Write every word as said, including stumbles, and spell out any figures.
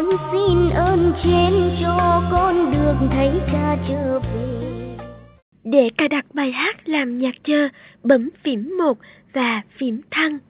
xin ơn trên cho con được thấy cha trở về. Để cài đặt bài hát làm nhạc chờ, bấm phím một và phím thăng.